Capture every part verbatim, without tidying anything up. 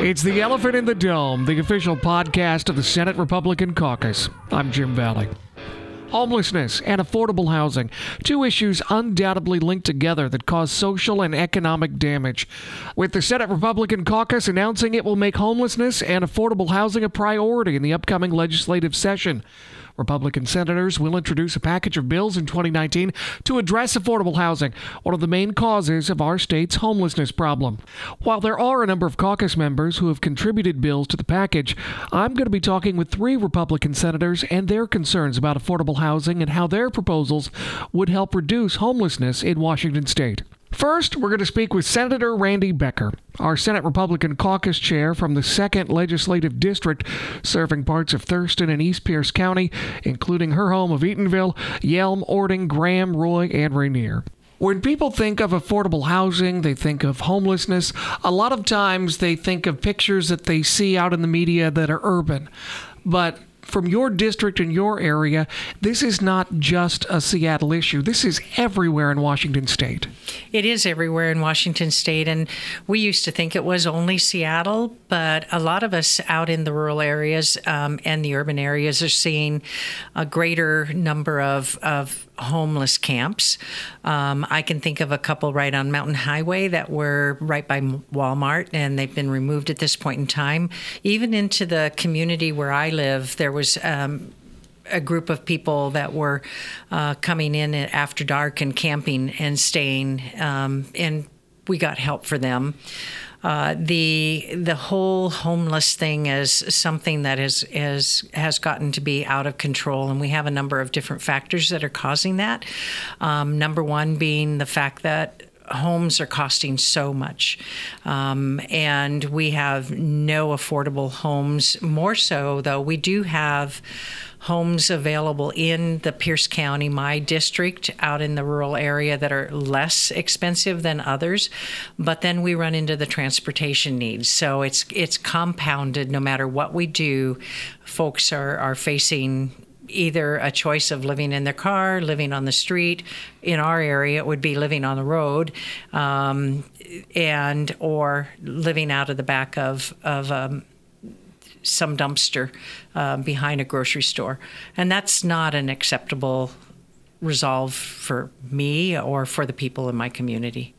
It's the Elephant in the Dome, the official podcast of the Senate Republican Caucus. I'm Jim Valley. Homelessness and affordable housing, two issues undoubtedly linked together that cause social and economic damage. With the Senate Republican Caucus announcing it will make homelessness and affordable housing a priority in the upcoming legislative session. Republican senators will introduce a package of bills in twenty nineteen to address affordable housing, one of the main causes of our state's homelessness problem. While there are a number of caucus members who have contributed bills to the package, I'm going to be talking with three Republican senators and their concerns about affordable housing and how their proposals would help reduce homelessness in Washington state. First, we're going to speak with Senator Randy Becker, our Senate Republican Caucus chair from the second Legislative District, serving parts of Thurston and East Pierce County, including her home of Eatonville, Yelm, Ording, Graham, Roy, and Rainier. When people think of affordable housing, they think of homelessness. A lot of times they think of pictures that they see out in the media that are urban. But from your district and your area, this is not just a Seattle issue. This is everywhere in Washington state. It is everywhere in Washington state, and we used to think it was only Seattle, but a lot of us out in the rural areas um, and the urban areas are seeing a greater number of, of homeless camps. Um, I can think of a couple right on Mountain Highway that were right by Walmart, and they've been removed at this point in time. Even into the community where I live, there was um, a group of people that were uh, coming in after dark and camping and staying, um, and we got help for them. Uh, the the whole homeless thing is something that is, is has gotten to be out of control, and we have a number of different factors that are causing that. Um, number one being the fact that homes are costing so much, um, and we have no affordable homes. More so, though, we do have homes available in the Pierce County, my district, out in the rural area that are less expensive than others. But then we run into the transportation needs. So it's it's compounded. No matter what we do, folks are, are facing either a choice of living in their car, living on the street. In our area, it would be living on the road, um, and or living out of the back of, of um, some dumpster uh, behind a grocery store. And that's not an acceptable resolve for me or for the people in my community.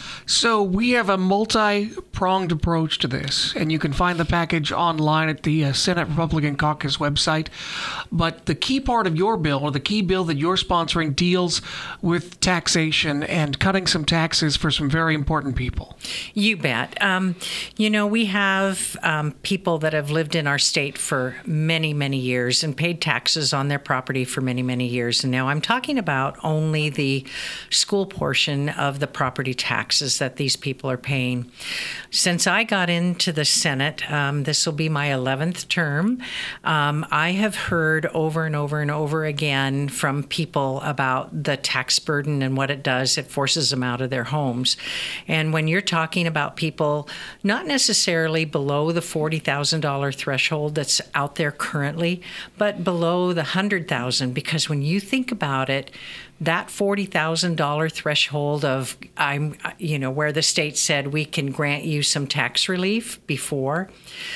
So we have a multi-pronged approach to this, and you can find the package online at the uh, Senate Republican Caucus website. But the key part of your bill, or the key bill that you're sponsoring, deals with taxation and cutting some taxes for some very important people. You bet. Um, you know, we have um, people that have lived in our state for many, many years and paid taxes on their property for many, many years. And now I'm talking about only the school portion of the property tax. Taxes that these people are paying. Since I got into the Senate, um, this will be my eleventh term, um, I have heard over and over and over again from people about the tax burden and what it does. It forces them out of their homes. And when you're talking about people not necessarily below the forty thousand dollars threshold that's out there currently, but below the one hundred thousand dollars, because when you think about it, that forty thousand dollars threshold of, I'm, you know, where the state said we can grant you some tax relief before,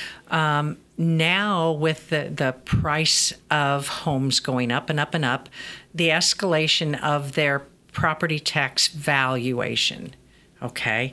um, now with the, the price of homes going up and up and up, the escalation of their property tax valuation, okay,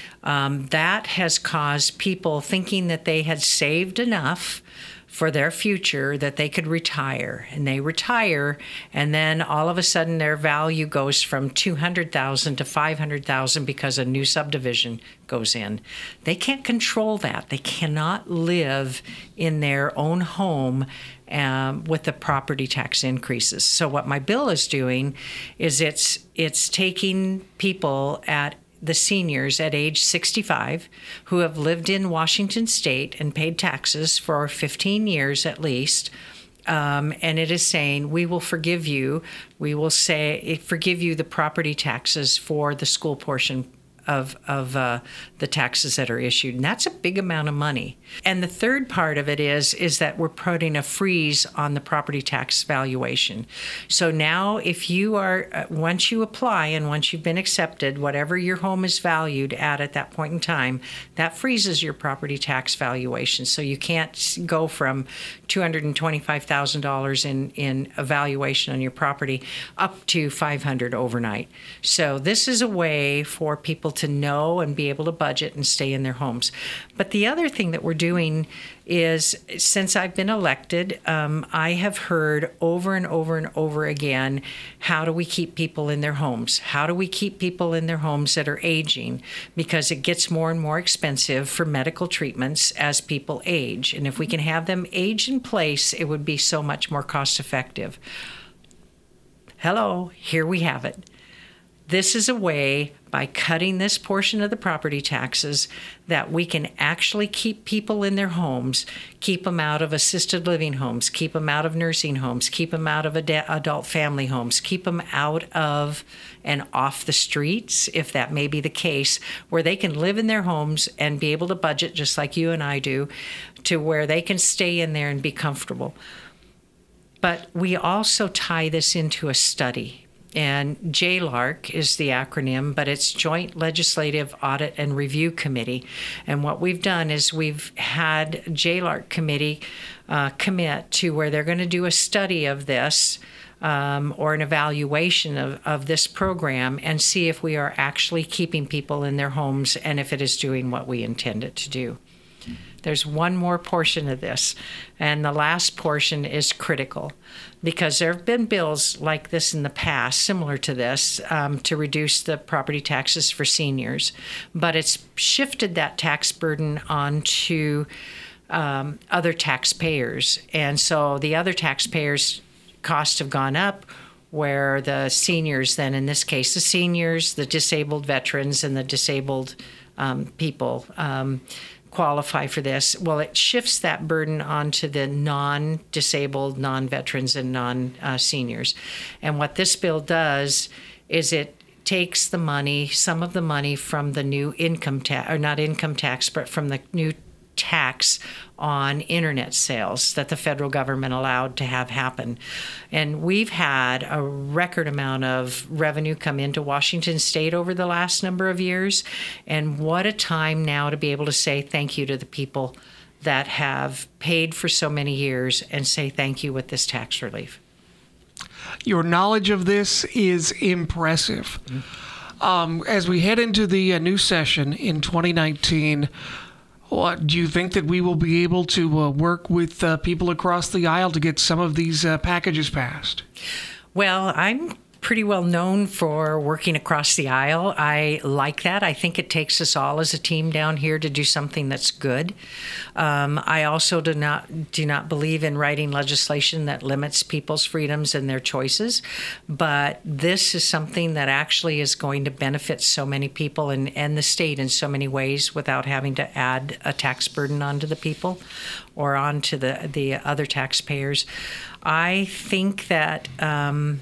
um, that has caused people thinking that they had saved enough for their future that they could retire, and they retire, and then all of a sudden their value goes from two hundred thousand dollars to five hundred thousand dollars because a new subdivision goes in. They can't control that. They cannot live in their own home um, with the property tax increases. So what my bill is doing is it's it's taking people at the seniors at age sixty-five who have lived in Washington state and paid taxes for fifteen years at least, um, and it is saying, we will forgive you, we will say, forgive you the property taxes for the school portion of of uh, the taxes that are issued, and that's a big amount of money. And the third part of it is is that we're putting a freeze on the property tax valuation. So now, if you are uh, once you apply and once you've been accepted, whatever your home is valued at at that point in time, that freezes your property tax valuation. So you can't go from two hundred twenty-five thousand dollars in in evaluation on your property up to five hundred overnight. So this is a way for people to know and be able to budget and stay in their homes. But the other thing that we're doing is, since I've been elected, um, I have heard over and over and over again, how do we keep people in their homes? How do we keep people in their homes that are aging? Because it gets more and more expensive for medical treatments as people age. And if we can have them age in place, it would be so much more cost effective. Hello, here we have it. This is a way, by cutting this portion of the property taxes, that we can actually keep people in their homes, keep them out of assisted living homes, keep them out of nursing homes, keep them out of ad- adult family homes, keep them out of and off the streets, if that may be the case, where they can live in their homes and be able to budget just like you and I do, to where they can stay in there and be comfortable. But we also tie this into a study. And J L A R C is the acronym, but it's Joint Legislative Audit and Review Committee. And what we've done is we've had J L A R C committee uh, commit to where they're going to do a study of this um, or an evaluation of, of this program and see if we are actually keeping people in their homes and if it is doing what we intend it to do. There's one more portion of this, and the last portion is critical, because there have been bills like this in the past, similar to this, um, to reduce the property taxes for seniors, but it's shifted that tax burden onto um, other taxpayers, and so the other taxpayers' costs have gone up, where the seniors, then in this case, the seniors, the disabled veterans, and the disabled um, people um, qualify for this. Well, it shifts that burden onto the non-disabled, non-veterans, and non-seniors. And what this bill does is it takes the money, some of the money from the new income tax, or not income tax, but from the new tax on internet sales that the federal government allowed to have happen. And we've had a record amount of revenue come into Washington State over the last number of years. And what a time now to be able to say thank you to the people that have paid for so many years and say thank you with this tax relief. Your knowledge of this is impressive. Mm-hmm. Um, as we head into the uh, new session in twenty nineteen, what, do you think that we will be able to uh, work with uh, people across the aisle to get some of these uh, packages passed? Well, I'm pretty well known for working across the aisle. I like that. I think it takes us all as a team down here to do something that's good. Um, I also do not do not believe in writing legislation that limits people's freedoms and their choices. But this is something that actually is going to benefit so many people and, and the state in so many ways without having to add a tax burden onto the people or onto the, the other taxpayers. I think that Um,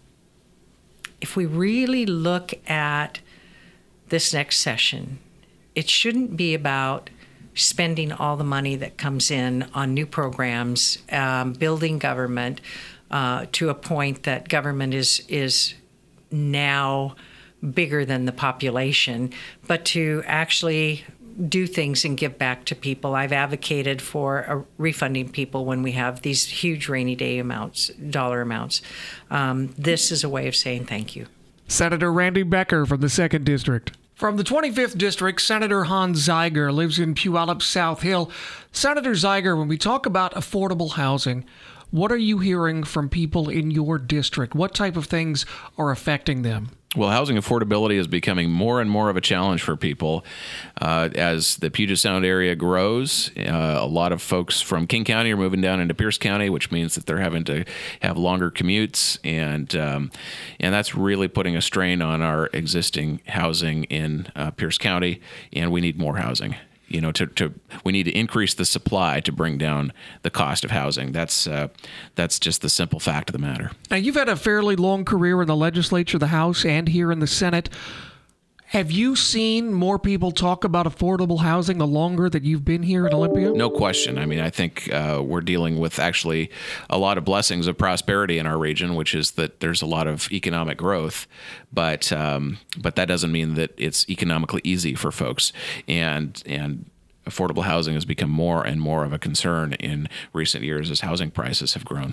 if we really look at this next session, it shouldn't be about spending all the money that comes in on new programs, um, building government uh, to a point that government is is now bigger than the population, but to actually do things and give back to people. I've advocated for uh, refunding people when we have these huge rainy day amounts, dollar amounts. Um, this is a way of saying thank you. Senator Randy Becker from the second District. From the twenty-fifth District, Senator Hans Zeiger lives in Puyallup South Hill. Senator Zeiger, when we talk about affordable housing, what are you hearing from people in your district? What type of things are affecting them? Well, housing affordability is becoming more and more of a challenge for people. Uh, as the Puget Sound area grows, uh, a lot of folks from King County are moving down into Pierce County, which means that they're having to have longer commutes, and um, and that's really putting a strain on our existing housing in uh, Pierce County, and we need more housing. You know, to, to we need to increase the supply to bring down the cost of housing. That's uh, that's just the simple fact of the matter. Now, you've had a fairly long career in the legislature, the House, and here in the Senate. Have you seen more people talk about affordable housing the longer that you've been here in Olympia? No question. I mean, I think uh, we're dealing with actually a lot of blessings of prosperity in our region, which is that there's a lot of economic growth, but um, but that doesn't mean that it's economically easy for folks. And and affordable housing has become more and more of a concern in recent years as housing prices have grown.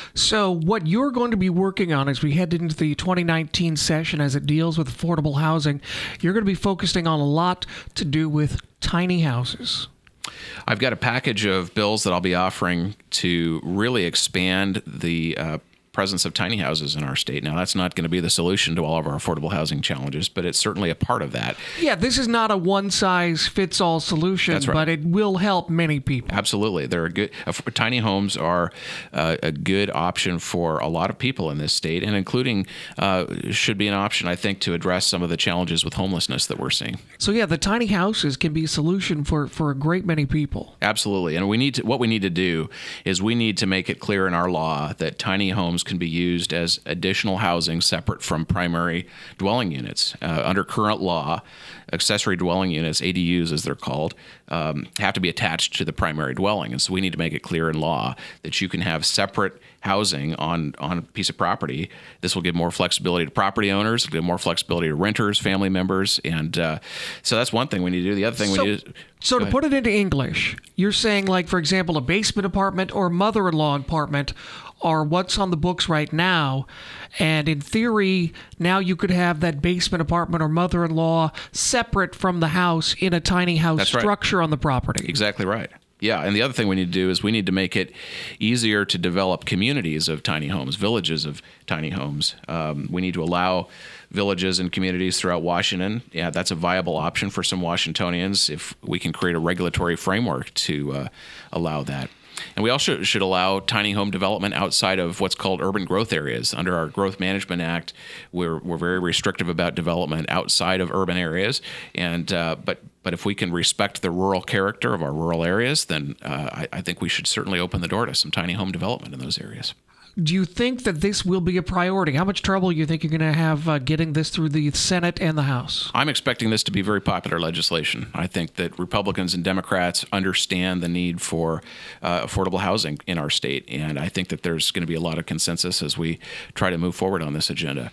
So what you're going to be working on as we head into the twenty nineteen session as it deals with affordable housing, you're going to be focusing on a lot to do with tiny houses. I've got a package of bills that I'll be offering to really expand the uh, presence of tiny houses in our state. Now, that's not going to be the solution to all of our affordable housing challenges, but it's certainly a part of that. Yeah, this is not a one-size-fits-all solution, That's right. but it will help many people. Absolutely. They're a good, uh, tiny homes are uh, a good option for a lot of people in this state, and including uh, should be an option, I think, to address some of the challenges with homelessness that we're seeing. So yeah, the tiny houses can be a solution for, for a great many people. Absolutely. And we need to, what we need to do is we need to make it clear in our law that tiny homes can be used as additional housing separate from primary dwelling units. Uh, under current law, accessory dwelling units, A D Us as they're called, um, have to be attached to the primary dwelling. And so we need to make it clear in law that you can have separate housing on, on a piece of property. This will give more flexibility to property owners, it'll give more flexibility to renters, family members. And uh, so that's one thing we need to do. The other thing so, we need to... So to put it into English, you're saying, like, for example, a basement apartment or mother-in-law apartment are what's on the books right now. And in theory, now you could have that basement apartment or mother-in-law separate from the house in a tiny house That's right. structure on the property. Exactly right. Yeah, and the other thing we need to do is we need to make it easier to develop communities of tiny homes, villages of tiny homes. Um, we need to allow villages and communities throughout Washington. Yeah, that's a viable option for some Washingtonians if we can create a regulatory framework to uh, allow that. And we also should allow tiny home development outside of what's called urban growth areas. Under our Growth Management Act, we're we're very restrictive about development outside of urban areas. And uh, but but if we can respect the rural character of our rural areas, then uh, I, I think we should certainly open the door to some tiny home development in those areas. Do you think that this will be a priority? How much trouble do you think you're going to have uh, getting this through the Senate and the House? I'm expecting this to be very popular legislation. I think that Republicans and Democrats understand the need for uh, affordable housing in our state, and I think that there's going to be a lot of consensus as we try to move forward on this agenda.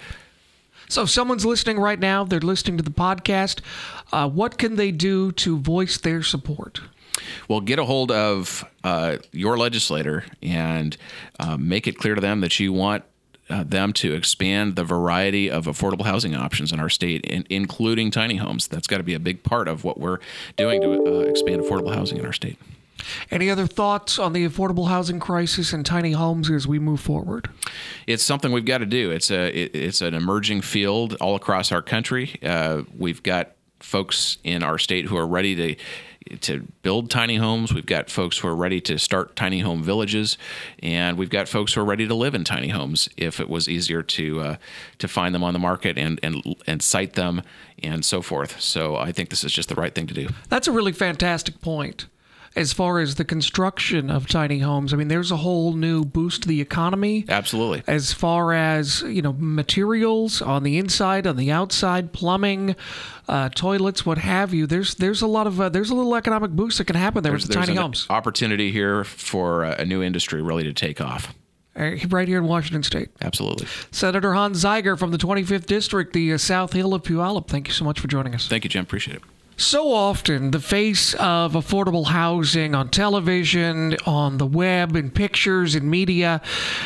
So if someone's listening right now, they're listening to the podcast, uh, what can they do to voice their support? Well, get a hold of uh, your legislator and uh, make it clear to them that you want uh, them to expand the variety of affordable housing options in our state, in, including tiny homes. That's got to be a big part of what we're doing to uh, expand affordable housing in our state. Any other thoughts on the affordable housing crisis and tiny homes as we move forward? It's something we've got to do. It's a it, it's an emerging field all across our country. Uh, we've got folks in our state who are ready to to build tiny homes. We've got folks who are ready to start tiny home villages, and we've got folks who are ready to live in tiny homes if it was easier to uh, to find them on the market and and and site them and so forth. So I think this is just the right thing to do. That's a really fantastic point. As far as the construction of tiny homes, I mean, there's a whole new boost to the economy. Absolutely. As far as, you know, materials on the inside, on the outside, plumbing, uh, toilets, what have you. There's there's a lot of uh, there's a little economic boost that can happen there There's, with the there's tiny an homes. opportunity here for a new industry really to take off. Right here in Washington State. Absolutely. Senator Hans Zeiger from the twenty-fifth District, the uh, South Hill of Puyallup. Thank you so much for joining us. Thank you, Jim. Appreciate it. So often, the face of affordable housing on television, on the web, in pictures, in media,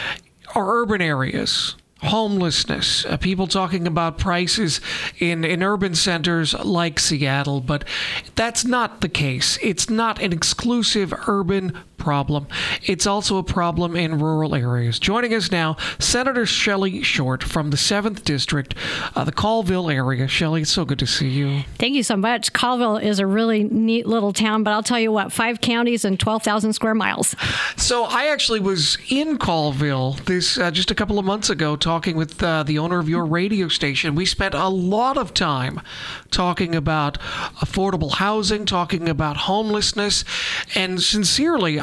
are urban areas. Homelessness, uh, people talking about prices in, in urban centers like Seattle, but that's not the case. It's not an exclusive urban problem. It's also a problem in rural areas. Joining us now, Senator Shelley Short from the seventh District, uh, the Colville area. Shelley, it's so good to see you. Thank you so much. Colville is a really neat little town, but I'll tell you what, five counties and twelve thousand square miles. So I actually was in Colville this uh, just a couple of months ago talking with uh, the owner of your radio station. We spent a lot of time talking about affordable housing, talking about homelessness, and sincerely,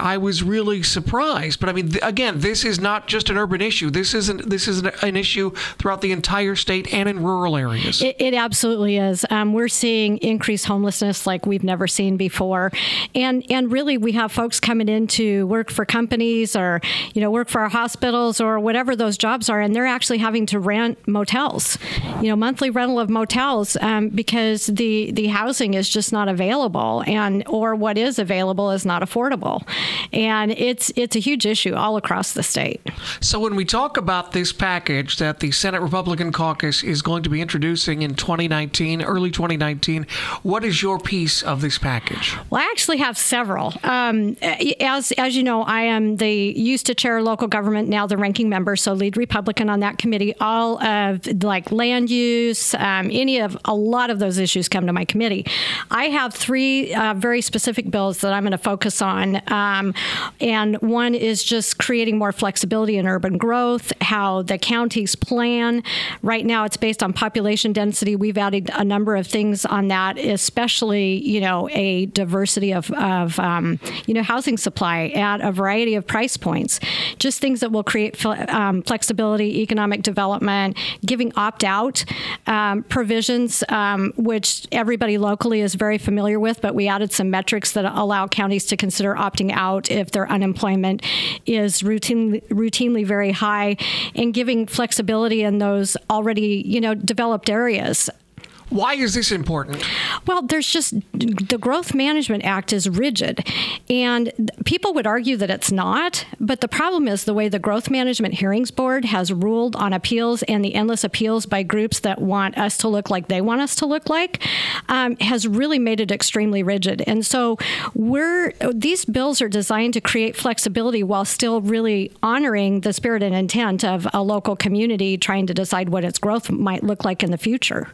I was really surprised. But I mean, th- again, this is not just an urban issue. This isn't. This is an, an issue throughout the entire state and in rural areas. It, it absolutely is. Um, we're seeing increased homelessness like we've never seen before, and and really we have folks coming in to work for companies or you know work for our hospitals or whatever those jobs are, and they're actually having to rent motels, you know, monthly rental of motels um, because the the housing is just not available, and or what is available is not affordable, and it's it's a huge issue all across the state. So when we talk about this package that the Senate Republican Caucus is going to be introducing in twenty nineteen, early twenty nineteen, what is your piece of this package? Well, I actually have several. Um, as as you know, I am the used to chair local government, now the ranking member, so lead Republican on that committee. All of like land use, um, any of a lot of those issues come to my committee. I have three uh, very specific bills that I'm going to focus on, um, and one is just creating more flexibility in urban growth, how the counties plan. Right now, it's based on population density. We've added a number of things on that, especially, you know, a diversity of, of um, you know, housing supply at a variety of price points. Just things that will create um, flexibility, economic development, giving opt-out um, provisions, um, which everybody locally is very familiar with, but we added some metrics that allow counties to consider opting out if their unemployment is routinely, routinely very high, and giving flexibility in those already, you know, developed areas. Why is this important? Well, there's just the Growth Management Act is rigid, and people would argue that it's not. But the problem is the way the Growth Management Hearings Board has ruled on appeals and the endless appeals by groups that want us to look like they want us to look like um, has really made it extremely rigid. And so we're these bills are designed to create flexibility while still really honoring the spirit and intent of a local community trying to decide what its growth might look like in the future.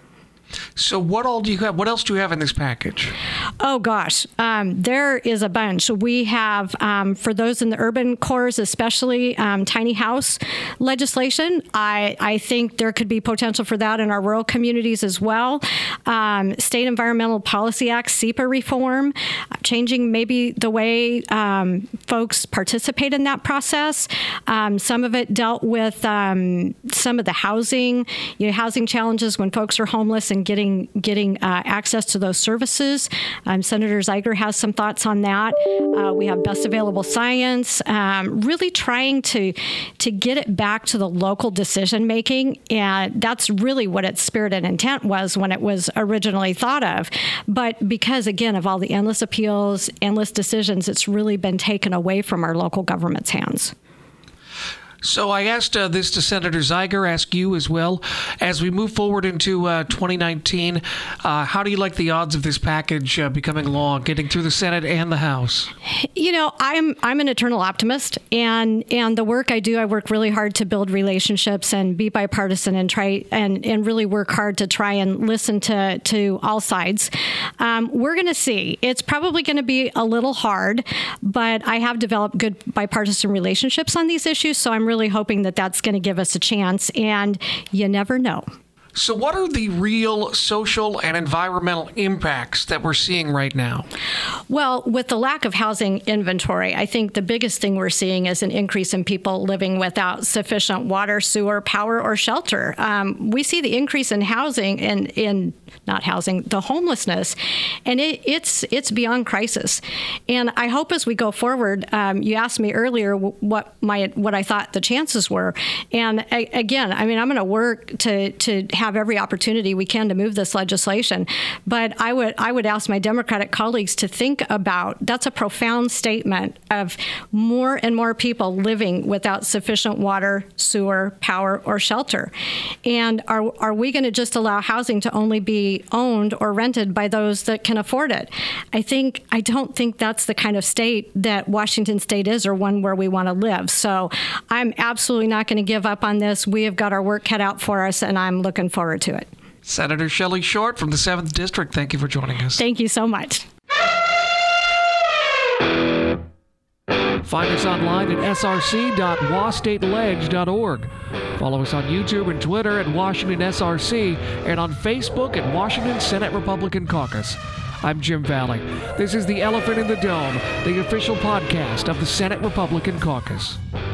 So what all do you have? What else do you have in this package? Oh, gosh. Um, there is a bunch. We have, um, for those in the urban cores, especially um, tiny house legislation. I, I think there could be potential for that in our rural communities as well. Um, State Environmental Policy Act, SEPA reform, changing maybe the way um, folks participate in that process. Um, some of it dealt with um, some of the housing, you know, housing challenges when folks are homeless and getting getting uh, access to those services. Um, Senator Zeiger has some thoughts on that. Uh, we have best available science, um, really trying to to get it back to the local decision making, and that's really what its spirit and intent was when it was originally thought of. But because, again, of all the endless appeals, endless decisions, it's really been taken away from our local government's hands. So I asked uh, this to Senator Zeiger, ask you as well. As we move forward into uh, twenty nineteen, uh, how do you like the odds of this package uh, becoming law, getting through the Senate and the House? You know, I'm I'm an eternal optimist, and and the work I do, I work really hard to build relationships and be bipartisan and try and, and really work hard to try and listen to, to all sides. Um, we're going to see. It's probably going to be a little hard, but I have developed good bipartisan relationships on these issues, so I'm really hoping that that's going to give us a chance, and you never know. So what are the real social and environmental impacts that we're seeing right now? Well, with the lack of housing inventory, I think the biggest thing we're seeing is an increase in people living without sufficient water, sewer, power, or shelter. Um, we see the increase in housing and in, in not housing, the homelessness, and it, it's it's beyond crisis. And I hope as we go forward, um, you asked me earlier what my what I thought the chances were, and I, again, I mean, I'm going to work to to have have every opportunity we can to move this legislation. But I would I would ask my Democratic colleagues to think about, that's a profound statement of more and more people living without sufficient water, sewer, power, or shelter. And are are we going to just allow housing to only be owned or rented by those that can afford it? I think I don't think that's the kind of state that Washington State is, or one where we want to live. So I'm absolutely not going to give up on this. We have got our work cut out for us, and I'm looking forward to it. Senator Shelley Short from the seventh District, thank you for joining us. Thank you so much. Find us online at s r c dot wastate ledge dot org. Follow us on YouTube and Twitter at Washington S R C, and on Facebook at Washington Senate Republican Caucus. I'm Jim Valley. This is the Elephant in the Dome, the official podcast of the Senate Republican Caucus.